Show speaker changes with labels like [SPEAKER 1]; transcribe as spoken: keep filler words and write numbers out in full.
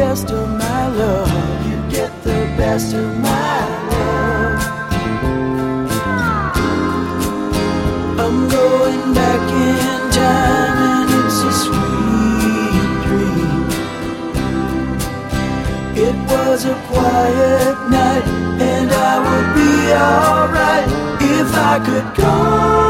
[SPEAKER 1] best of my love. You get the best of my love. I'm going back in time and it's a sweet dream. It was a quiet night and I would be alright if I could go